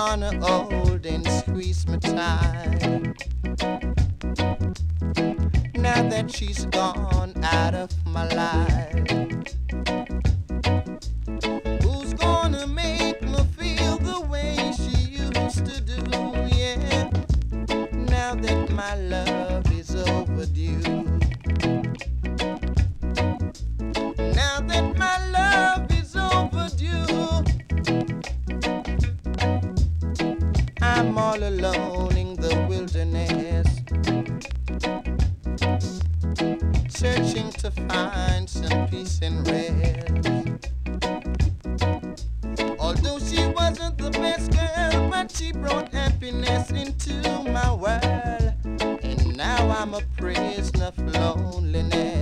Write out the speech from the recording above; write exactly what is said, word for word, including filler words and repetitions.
gonna hold and squeeze me tight. Now that she's gone out of my life, who's gonna make me feel the way she used to do? Yeah, now that my love is overdue. Now that my love is overdue, I'm all alone in the wilderness, searching to find some peace and rest. Although she wasn't the best girl, but she brought happiness into my world, and now I'm a prisoner of loneliness.